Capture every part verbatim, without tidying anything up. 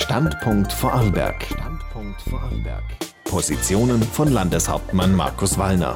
Standpunkt Vorarlberg. Standpunkt Vorarlberg. Positionen von Landeshauptmann Markus Wallner.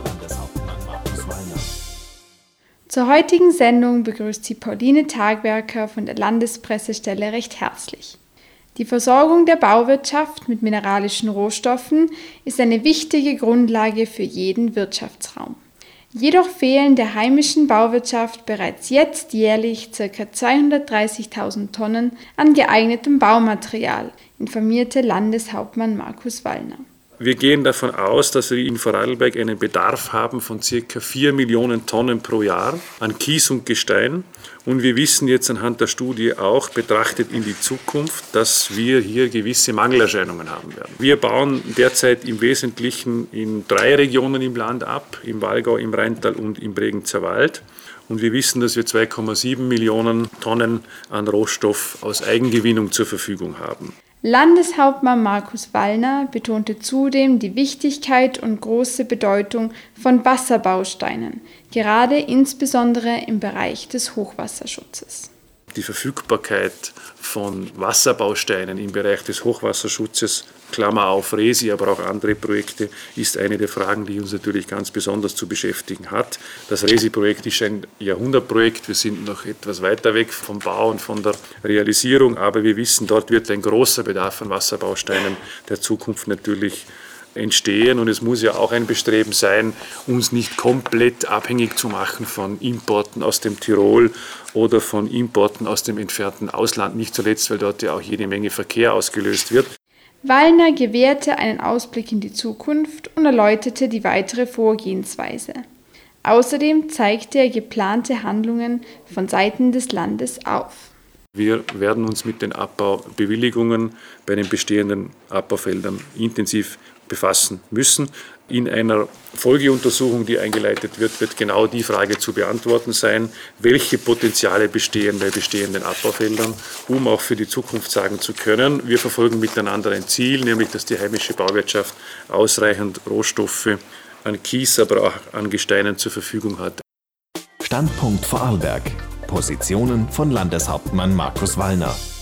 Zur heutigen Sendung begrüßt Sie Pauline Tagwerker von der Landespressestelle recht herzlich. Die Versorgung der Bauwirtschaft mit mineralischen Rohstoffen ist eine wichtige Grundlage für jeden Wirtschaftsraum. Jedoch fehlen der heimischen Bauwirtschaft bereits jetzt jährlich ca. zweihundertdreißigtausend Tonnen an geeignetem Baumaterial, informierte Landeshauptmann Markus Wallner. Wir gehen davon aus, dass wir in Vorarlberg einen Bedarf haben von ca. vier Millionen Tonnen pro Jahr an Kies und Gestein. Und wir wissen jetzt anhand der Studie auch, betrachtet in die Zukunft, dass wir hier gewisse Mangelerscheinungen haben werden. Wir bauen derzeit im Wesentlichen in drei Regionen im Land ab, im Walgau, im Rheintal und im Bregenzer Wald. Und wir wissen, dass wir zwei Komma sieben Millionen Tonnen an Rohstoff aus Eigengewinnung zur Verfügung haben. Landeshauptmann Markus Wallner betonte zudem die Wichtigkeit und große Bedeutung von Wasserbausteinen, gerade insbesondere im Bereich des Hochwasserschutzes. Die Verfügbarkeit von Wasserbausteinen im Bereich des Hochwasserschutzes, Klammer auf Resi, aber auch andere Projekte, ist eine der Fragen, die uns natürlich ganz besonders zu beschäftigen hat. Das Resi-Projekt ist ein Jahrhundertprojekt. Wir sind noch etwas weiter weg vom Bau und von der Realisierung, aber wir wissen, dort wird ein großer Bedarf an Wasserbausteinen der Zukunft natürlich entstehen, und es muss ja auch ein Bestreben sein, uns nicht komplett abhängig zu machen von Importen aus dem Tirol oder von Importen aus dem entfernten Ausland, nicht zuletzt, weil dort ja auch jede Menge Verkehr ausgelöst wird. Wallner gewährte einen Ausblick in die Zukunft und erläuterte die weitere Vorgehensweise. Außerdem zeigte er geplante Handlungen von Seiten des Landes auf. Wir werden uns mit den Abbaubewilligungen bei den bestehenden Abbaufeldern intensiv befassen müssen. In einer Folgeuntersuchung, die eingeleitet wird, wird genau die Frage zu beantworten sein, welche Potenziale bestehen bei bestehenden Abbaufeldern, um auch für die Zukunft sagen zu können, wir verfolgen miteinander ein Ziel, nämlich dass die heimische Bauwirtschaft ausreichend Rohstoffe an Kies, aber auch an Gesteinen zur Verfügung hat. Standpunkt Vorarlberg. Positionen von Landeshauptmann Markus Wallner.